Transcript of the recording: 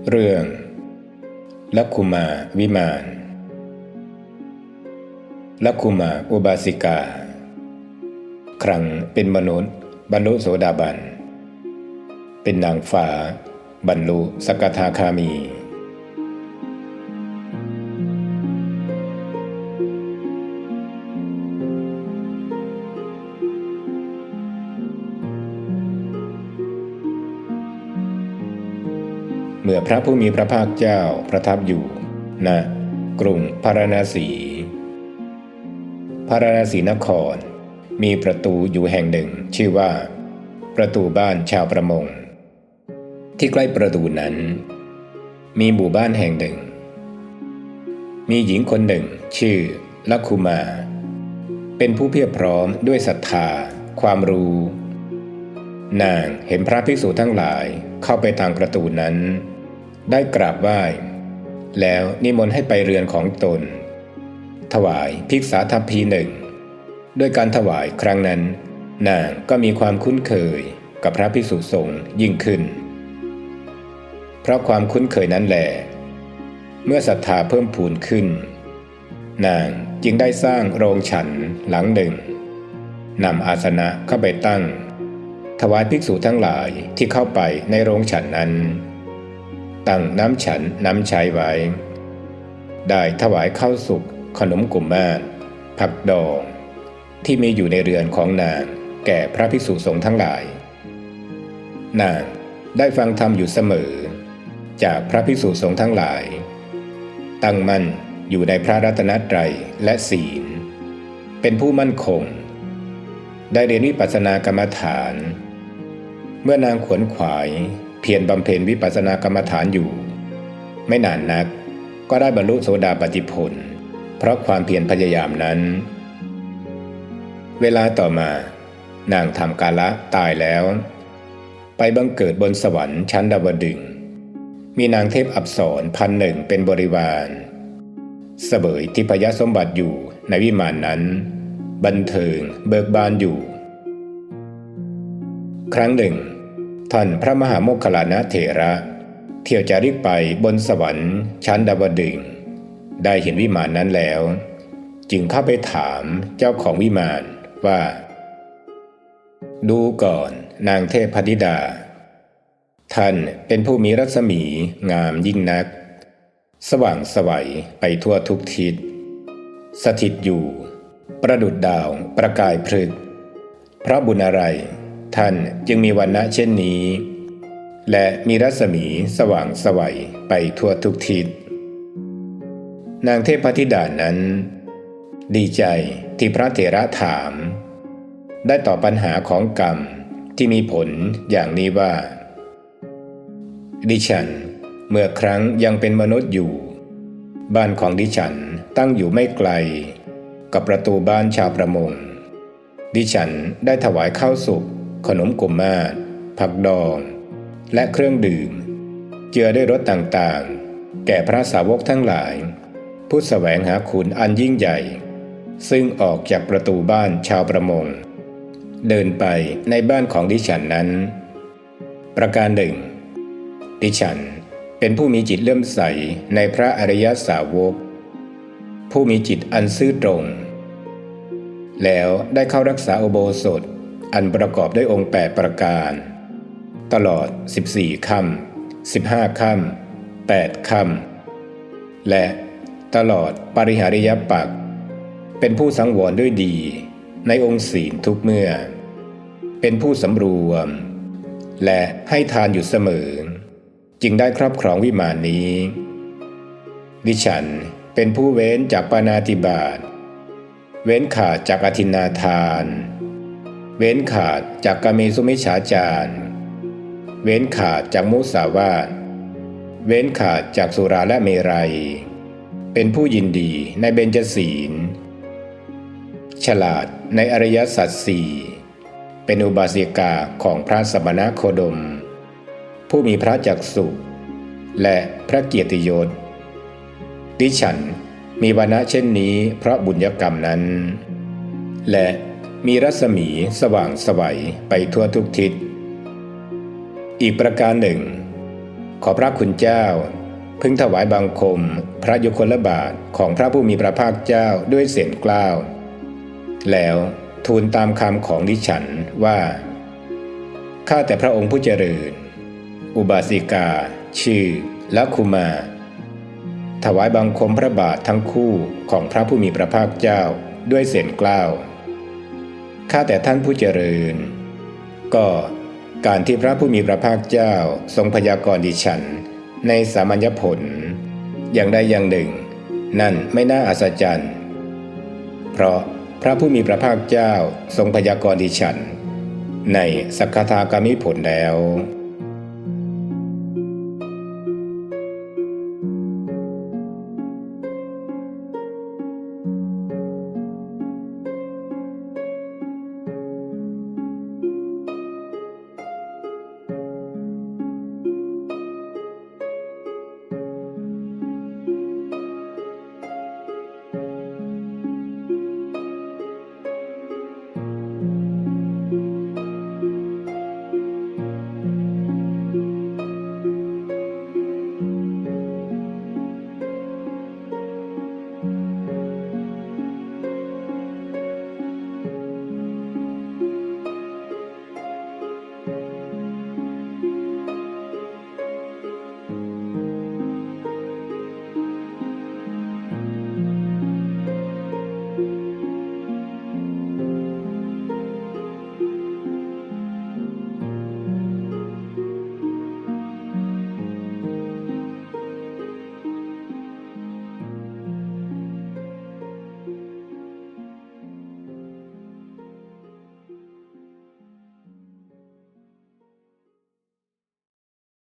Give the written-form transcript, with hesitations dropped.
เรื่องลักขุมาวิมานลักขุมาอุบาสิกาครั้งเป็นมนุษย์บรรลุโสดาบันเป็นนางฟ้าบรรลุสกทาคามีเมื่อพระผู้มีพระภาคเจ้าประทับอยู่ณกรุงพาราณสีพาราณสีนครมีประตูอยู่แห่งหนึ่งชื่อว่าประตูบ้านชาวประมงที่ใกล้ประตูนั้นมีหมู่บ้านแห่งหนึ่งมีหญิงคนหนึ่งชื่อลักขุมาเป็นผู้เพียบพร้อมด้วยศรัทธาความรู้นางเห็นพระภิกษุทั้งหลายเข้าไปทางประตูนั้นได้กราบไหว้แล้วนิมนต์ให้ไปเรือนของตนถวายภิกษาทัพพีหนึ่งด้วยการถวายครั้งนั้นนางก็มีความคุ้นเคยกับพระภิกษุสงฆ์ยิ่งขึ้นเพราะความคุ้นเคยนั้นแหละเมื่อศรัทธาเพิ่มพูนขึ้นนางจึงได้สร้างโรงฉันหลังหนึ่งนำอาสนะเข้าไปตั้งถวายภิกษุทั้งหลายที่เข้าไปในโรงฉันนั้นตั้งน้ำฉันน้ำใช้ไว้ได้ถวายข้าวสุกขนมกุมมารผักดองที่มีอยู่ในเรือนของนางแก่พระภิกษุสงฆ์ทั้งหลายนางได้ฟังธรรมอยู่เสมอจากพระภิกษุสงฆ์ทั้งหลายตั้งมั่นอยู่ในพระรัตนตรัยและศีลเป็นผู้มั่นคงได้เรียนวิปัสสนากรรมฐานเมื่อนางขวนขวายเพียรบำเพ็ญวิปัสสนากรรมฐานอยู่ไม่นานนักก็ได้บรรลุโสดาปัตติผลเพราะความเพียรพยายามนั้นเวลาต่อมานางทำกาละตายแล้วไปบังเกิดบนสวรรค์ชั้นดาวดึงส์มีนางเทพอัปสร1,000เป็นบริวารเสวยทิพยสมบัติอยู่ในวิมานนั้นบันเทิงเบิกบานอยู่ครั้งหนึ่งท่านพระมหาโมคคัลลานะเถระเที่ยวจาริกไปบนสวรรค์ชั้นดาวดึงส์ได้เห็นวิมานนั้นแล้วจึงเข้าไปถามเจ้าของวิมานว่าดูก่อนนางเทพธิดาท่านเป็นผู้มีรัศมีงามยิ่งนักสว่างไสวไปทั่วทุกทิศสถิตอยู่ประดุจดาวประกายพฤกษ์เพราะบุญอะไรท่านจึงมีวรรณะเช่นนี้และมีรัศมีสว่างไสวไปทั่วทุกทิศนางเทพธิดานั้นดีใจที่พระเถระถามได้ตอบปัญหาของกรรมที่มีผลอย่างนี้ว่าดิฉันเมื่อครั้งยังเป็นมนุษย์อยู่บ้านของดิฉันตั้งอยู่ไม่ไกลกับประตูบ้านชาวประมงดิฉันได้ถวายข้าวสุกขนมกุมมารผักดองและเครื่องดื่มเจือด้วยรสต่างๆแก่พระสาวกทั้งหลายผู้แสวงหาคุณอันยิ่งใหญ่ซึ่งออกจากประตูบ้านชาวประมงเดินไปในบ้านของดิฉันนั้นประการหนึ่งดิฉันเป็นผู้มีจิตเลื่อมใสในพระอริยสาวกผู้มีจิตอันซื่อตรงแล้วได้เข้ารักษาอุโบสถอันประกอบด้วยองค์8ประการตลอด14ค่ำ15ค่ำ8ค่ำและตลอดปริหาริยปักษ์เป็นผู้สังวรด้วยดีในองค์ศีลทุกเมื่อเป็นผู้สำรวมและให้ทานอยู่เสมอจึงได้ครอบครองวิมานนี้ดิฉันเป็นผู้เว้นจากปาณาติบาตเว้นขาดจากอทินนาทานเว้นขาดจากกาเมสุมิจฉาจารเว้นขาดจากมุสาวาทเว้นขาดจากสุราและเมรัยเป็นผู้ยินดีในเบญจศีลฉลาดในอริยสัจสี่เป็นอุบาสิกาของพระสมณโคดมผู้มีพระจักษุและพระเกียรติยศดิฉันมีวรรณะเช่นนี้เพราะบุญกรรมนั้นและมีรัศมีสว่างไสวไปทั่วทุกทิศอีกประการหนึ่งขอพระคุณเจ้าพึงถวายบังคมพระยุคลบาทของพระผู้มีพระภาคเจ้าด้วยเสียงกล้าวแล้วทูลตามคำของดิฉันว่าข้าแต่พระองค์ผู้เจริญอุบาสิกาชื่อลักขุมาถวายบังคมพระบาททั้งคู่ของพระผู้มีพระภาคเจ้าด้วยเสียงกล้าวข้าแต่ท่านผู้เจริญก็การที่พระผู้มีพระภาคเจ้าทรงพยากรณ์ดิฉันในสามัญญผลอย่างใดอย่างหนึ่งนั่นไม่น่าอัศจรรย์เพราะพระผู้มีพระภาคเจ้าทรงพยากรณ์ดิฉันในสักคาถากามิผลแล้ว